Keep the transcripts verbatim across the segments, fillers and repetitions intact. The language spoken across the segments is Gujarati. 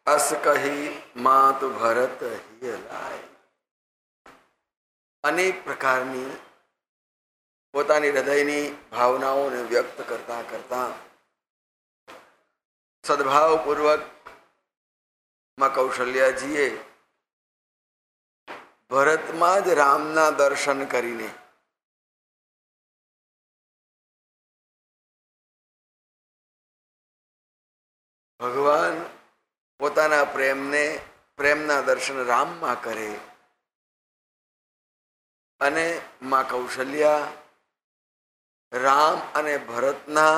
અસ કહી માત ભરત હિય લાય. અનેક પ્રકારની પોતાની હૃદયની ભાવનાઓને વ્યક્ત કરતા કરતા સદભાવપૂર્વક માં કૌશલ્યાજીએ ભરતમાં જ રામના દર્શન કરીને ભગવાન પોતાના પ્રેમને પ્રેમના દર્શન રામમાં કરે અને માં કૌશલ્યા રામ અને ભરતના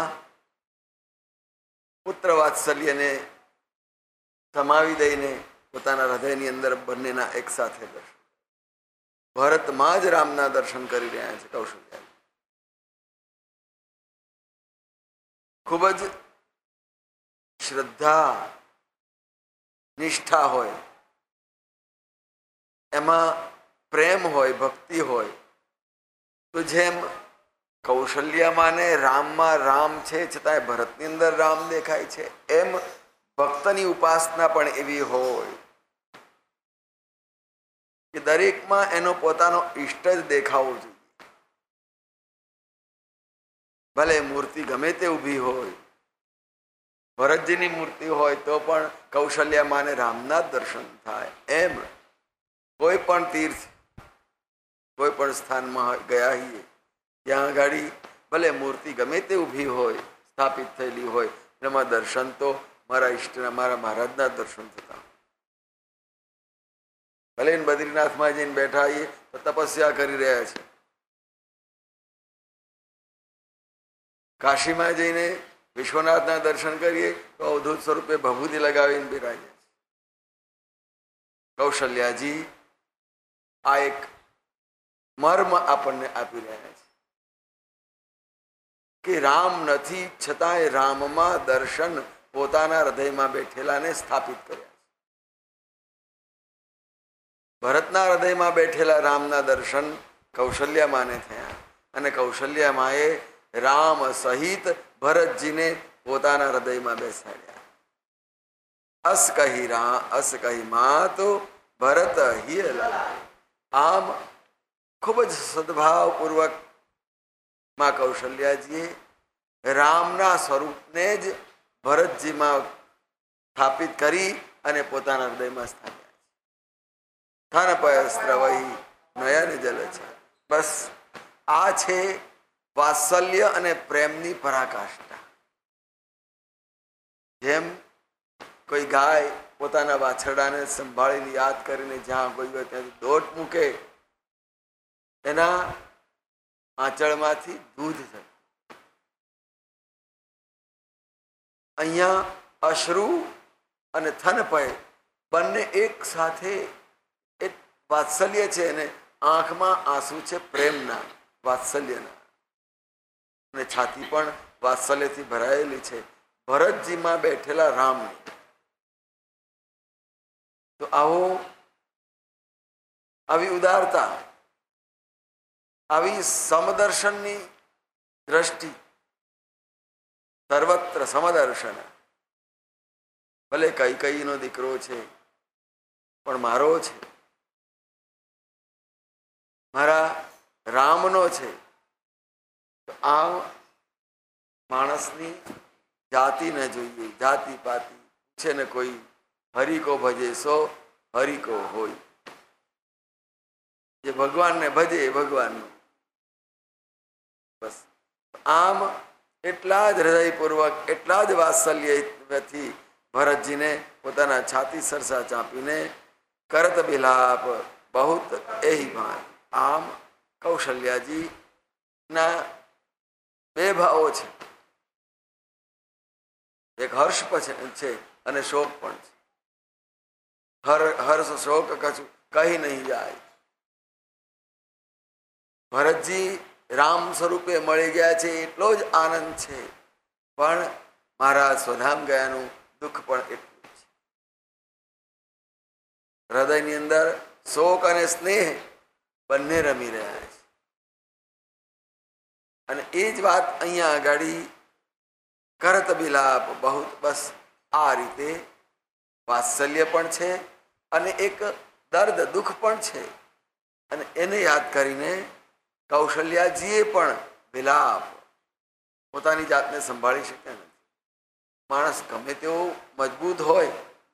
પુત્ર વાત્સલ્યને સમાવી દઈને પોતાના હૃદયની અંદર બંનેના એક સાથે દર્શન. ભરતમાં જ રામના દર્શન કરી રહ્યા છે કૌશલ્યા. ખૂબ જ શ્રદ્ધા નિષ્ઠા હોય, એમાં પ્રેમ હોય, ભક્તિ હોય, તો જેમ કૌશલ્યામાં ને રામમાં રામ છે છતાંય ભરતની અંદર રામ દેખાય છે, એમ ભક્તની ઉપાસના પણ એવી હોય કે દરેકમાં એનો પોતાનો ઈષ્ટ જ દેખાવો જોઈએ. ભલે મૂર્તિ ગમે તે ઊભી હોય, ભરતજીની મૂર્તિ હોય તો પણ કૌશલ્યામાં ને રામના જ દર્શન થાય. એમ કોઈ પણ તીર્થ કોઈ પણ સ્થાનમાં ગયા હોઈએ ત્યાં ગાડી ભલે મૂર્તિ ગમે તે ઊભી હોય, સ્થાપિત થયેલી હોય, એમાં દર્શન તો મારા ઈષ્ટના મારા મહારાજના દર્શન થતા. ભલે બદ્રીનાથમાં જઈને બેઠા આવીએ તો તપસ્યા કરી રહ્યા છે, કાશીમાં જઈને વિશ્વનાથના દર્શન કરીએ તો અવધૂત સ્વરૂપે ભભૂતિ લગાવીને બિરાજે છે. કૌશલ્યાજી આ એક મર્મ આપણને આપી રહ્યા છે કે રામ નથી છતાંય રામમાં દર્શન પોતાના હૃદયમાં બેઠેલાને સ્થાપિત કર્યા છે. ભરતના હૃદયમાં બેઠેલા રામના દર્શન કૌશલ્યામાને થયા અને કૌશલ્યામાએ રામ સહિત ભરતજીને પોતાના હૃદયમાં બેસાડ્યા. અસ કહી રામ અસ કહી માતો ભરત હિય લાય. આમ ખૂબ જ સદભાવપૂર્વક માં કૌશલ્યાજીએ રામના સ્વરૂપને જ ભરતજીમાં સ્થાપિત કરી અને પોતાના હૃદયમાં સ્થાપ્યા છે. થન પયસ્ત્રવહી નયન જલ છે. બસ આ છે વાત્સલ્ય અને પ્રેમની પરાકાષ્ઠા. જેમ કોઈ ગાય પોતાના વાછરડાને સંભાળીને યાદ કરીને જ્યાં કોઈ હોય ત્યાંથી દોટ મૂકે, એના આંચળમાંથી દૂધ થાય. અહીંયા અશ્રુ અને થનપય બંને એક સાથે એક વાત્સલ્ય છે અને આંખમાં આંસુ છે પ્રેમના, વાત્સલ્યના, અને છાતી પણ વાત્સલ્યથી ભરાયેલી છે ભરતજીમાં બેઠેલા રામની. તો આવો આવી ઉદારતા, આવી સમદર્શનની દ્રષ્ટિ, સર્વત્ર સમદર્શન. ભલે કઈ કઈનો દીકરો છે પણ મારો છે, મારા રામનો છે. તો આ માણસની જાતિ ન જોઈએ, જાતિ પાતી છે ને કોઈ હરિકો ભજે સો હરિકો હોય. જે ભગવાનને ભજે એ ભગવાનનું. બસ આમ એટલા જ હૃદયપૂર્વક, એટલા જ વાત્સલ્યથી ભરતજીને પોતાના છાતી સરસા ચાંપીને કરત બિલાપ બહુત એહી ભાન. આમ કૌશલ્યાજી ના બે ભાવો છે, એક હર્ષ પણ છે અને શોક પણ છે. હર હર્ષ શોક કશું કહી નહીં જાય. ભરતજી રામ સ્વરૂપે મળી ગયા છે એટલો જ આનંદ છે, પણ મારા સ્વધામ ગયાનું દુઃખ પણ એટલું છે. હૃદયની અંદર શોક અને સ્નેહ બંને રમી રહ્યા છે. અને એ જ વાત અહીંયા આગળ કરત બિલાપ બહુ. બસ આ રીતે વાત્સલ્ય પણ છે અને એક દર્દ દુઃખ પણ છે. અને એને યાદ કરીને કૌશલ્યાજીએ પણ વિલાપ, પોતાની જાતને સંભાળી શક્યા નથી. માણસ ગમે તેવો મજબૂત હોય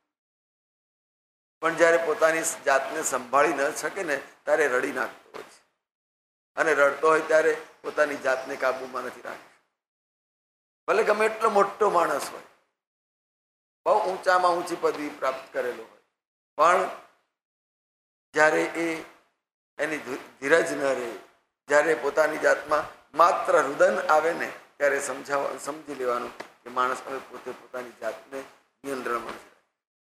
પણ જ્યારે પોતાની જાતને સંભાળી ન શકે ને ત્યારે રડી નાખતો હોય છે. અને રડતો હોય ત્યારે પોતાની જાતને કાબુમાં નથી રાખી. ભલે ગમે એટલો મોટો માણસ હોય, બહુ ઊંચામાં ઊંચી પદવી પ્રાપ્ત કરેલો હોય, પણ જ્યારે એ એની ધીરજ ન રહે, જ્યારે પોતાની જાતમાં માત્ર રુદન આવે ને ત્યારે સમજાવવા સમજી લેવાનું કે માણસ હવે પોતે પોતાની જાતને નિયંત્રણમાં છે.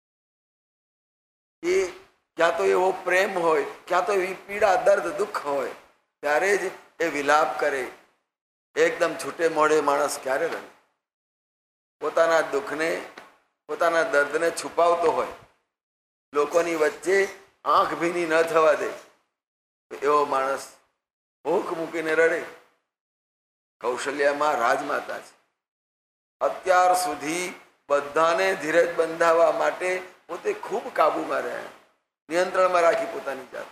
એ ક્યાં તો એવો પ્રેમ હોય, ક્યાં તો એવી પીડા, દર્દ, દુઃખ હોય, ત્યારે જ એ વિલાપ કરે. એકદમ છૂટે મોડે માણસ ક્યારે રહે? પોતાના દુઃખને, પોતાના દર્દને છુપાવતો હોય, લોકોની વચ્ચે આંખ ભીની ન થવા દે, એવો માણસ ભૂખ મૂકીને રડે. કૌશલ્યામાં રાજમાતા છે. અત્યાર સુધી બધાને ધીરજ બંધાવવા માટે પોતે ખૂબ કાબુમાં રહ્યા, નિયંત્રણમાં રાખી પોતાની જાત.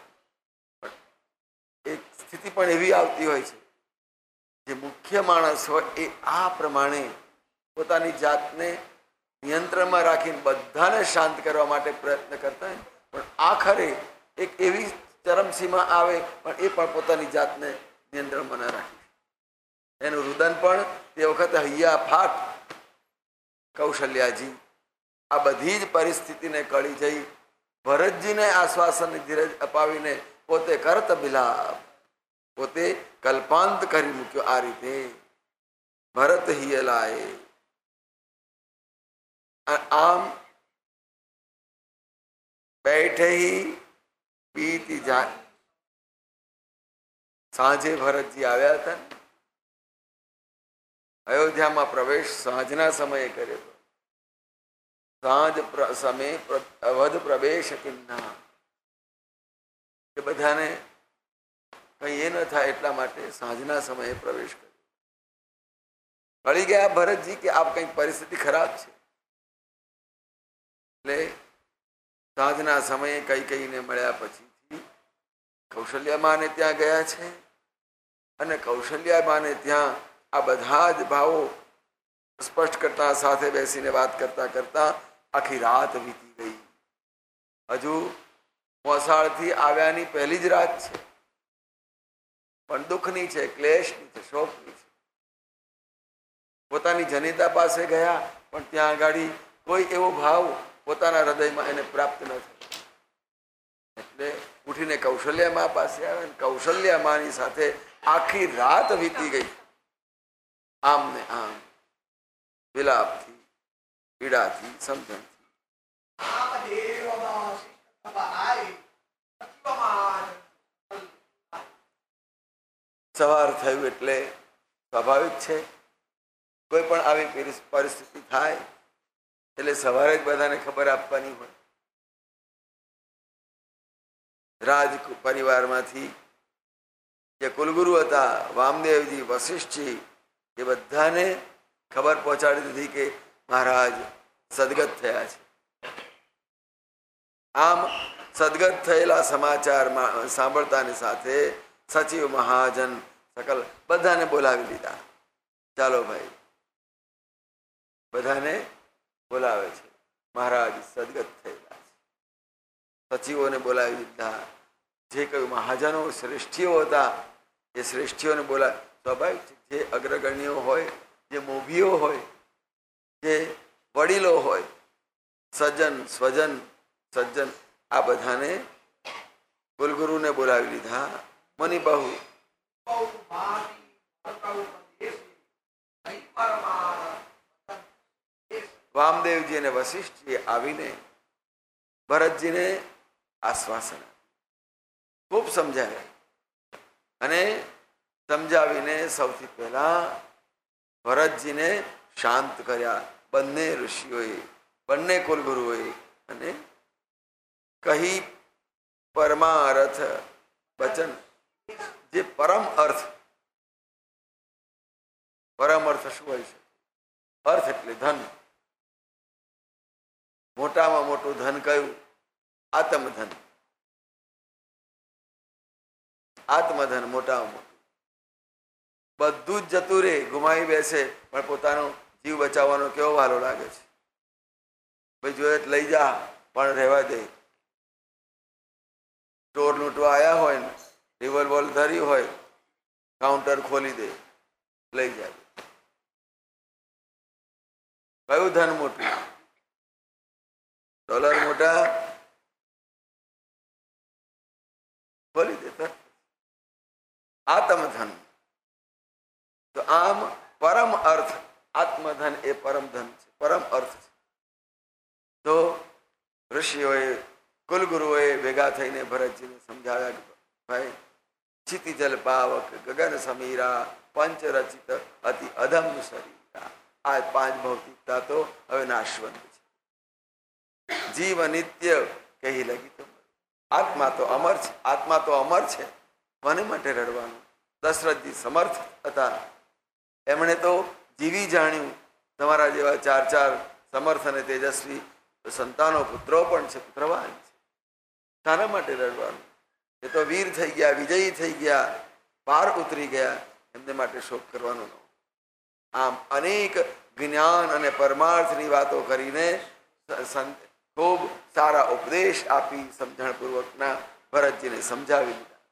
એક સ્થિતિ પણ એવી આવતી હોય છે, જે મુખ્ય માણસ હોય એ આ પ્રમાણે પોતાની જાતને નિયંત્રણમાં રાખીને બધાને શાંત કરવા માટે પ્રયત્ન કરતા હોય, પણ આખરે એક એવી ચરમસીમા આવે પણ એ પણ પોતાની જાતને નિયંત્રણમાં ન રાખી. એનું રુદન પણ તે વખતે હૈયા ફાટ. કૌશલ્યાજી આ બધી જ પરિસ્થિતિને કળી જઈ ભરતજીને આશ્વાસન ધીરજ અપાવીને પોતે કરત બિલાપ, પોતે કલ્પાંત કરી મૂક્યો. આ રીતે ભરત હિયલાએ. આમ બેઠે હી પીતી જાય. સાંજે ભરતજી આવ્યા હતા. અયોધ્યામાં પ્રવેશ સાંજના સમયે કર્યો હતો. સાંજ સમયે અવધ પ્રવેશ કિન્ના, કે બધાને કઈ એ ન થાય એટલા માટે સાંજના સમયે પ્રવેશ કર્યો. કળી ગયા ભરતજી કે આ કઈક પરિસ્થિતિ ખરાબ છે. એટલે સાંજના સમયે કઈ કઈને મળ્યા પછીથી કૌશલ્યામાને ત્યાં ગયા છે. અને કૌશલ્યામાને ત્યાં આ બધા જ ભાવો સ્પષ્ટ કરતા, સાથે બેસીને વાત કરતા કરતા આખી રાત વીતી ગઈ. હજુ મોસાળથી આવ્યાની પહેલી જ રાત છે, પણ દુઃખની છે, ક્લેશની છે, શોકની છે. પોતાની જનિતા પાસે ગયા પણ ત્યાં આગળ કોઈ એવો ભાવ પોતાના હૃદયમાં એને પ્રાપ્ત ન થયો. એટલે ઉઠીને કૌશલ્યામા પાસે આવે. કૌશલ્યામાની સાથે આખી રાત વીતી ગઈ. આમ ને આમ વિલાપથી, પીડાથી, સમજણથી. સવાર થયું એટલે સ્વાભાવિક છે, કોઈ પણ આવી પરિસ્થિતિ થાય એટલે સવારે જ બધાને ખબર આપવાની હોય. રાજ પરિવારમાંથી જે કુલગુરુ હતા વામદેવજી, વશિષ્ઠજી, એ બધાને ખબર પહોંચાડી દીધી કે મહારાજ સદગત થયા છે. આમ સદગત થયેલા સમાચારમાં સાંભળતાની સાથે સચિવ, મહાજન, સકલ બધાને બોલાવી લીધા. ચાલો ભાઈ, બધાને બોલાવે છે. મહારાજ સદગત થયેલા છે. સચિવોને બોલાવી દીધા. જે કયું મહાજનો શ્રેષ્ઠીઓ હતા એ શ્રેષ્ઠીઓને બોલાવી. સ્વાભાવિક છે, જે અગ્રગણ્યો હોય, જે મોભીઓ હોય, જે વડીલો હોય, સજ્જન, સ્વજન, સજ્જન, આ બધાને કુલગુરુને બોલાવી લીધા. મની બહુ વામદેવજી અને વશિષ્ઠજી આવીને ભરતજીને આશ્વાસન ખૂબ સમજાવ્યા. અને સમજાવીને સૌથી પહેલા ભરતજીને શાંત કર્યા. બંને ઋષિઓએ, બંને કુલગુરુઓએ. અને કહી પરમાર્થ વચન, જે પરમ અર્થ, પરમ અર્થ શું હોય છે? અર્થ એટલે ધન. મોટામાં મોટું ધન કયું? આત્મધન. આત્મધન મોટામાં મોટું. બધું જ જતું રહે, ગુમાવી બેસે, પણ પોતાનો જીવ બચાવવાનો કેવો વાલો લાગે છે. ભાઈ જોઈએ લઈ જા, પણ રહેવા દે. ચોર લૂંટવા આવ્યા હોય ને, રિવોલ્વર ધરી હોય, કાઉન્ટર ખોલી દે, લઈ જાય. કયું ધન મોટું? ડોલર મોટા, ખોલી દે. આત્મધન. તો આમ પરમ અર્થ, આત્મધન એ પરમ ધન છે, પરમ અર્થ છે. તો ઋષિઓએ, કુલગુરુઓએ ભેગા થઈને ભરતજીને સમજાવ્યા કે ભાઈ, ચિતિજલ પાવક ગગન સમીરા પંચ રચિત અતિ અધમ શરીરા. આ પાંચ ભૌતિકતા તો હવે નાશવંત છે. જીવ નિત્ય કહી લગી તો આત્મા તો અમર છે, આત્મા તો અમર છે, મને માટે રડવાનું. દશરથજી સમર્થ હતા, એમણે તો જીવી જાણ્યું. તમારા જેવા ચાર ચાર સમર્થ અને તેજસ્વી સંતાનો, પુત્રો પણ છે, પુત્રવાન છે, શાના માટે રડવાનું? એ તો વીર થઈ ગયા, વિજયી થઈ ગયા, પાર ઉતરી ગયા, એમને માટે શોક કરવાનો ન. આમ અનેક જ્ઞાન અને પરમાર્થની વાતો કરીને ખૂબ સારા ઉપદેશ આપી સમજણપૂર્વકના ભરતજીને સમજાવી દીધા.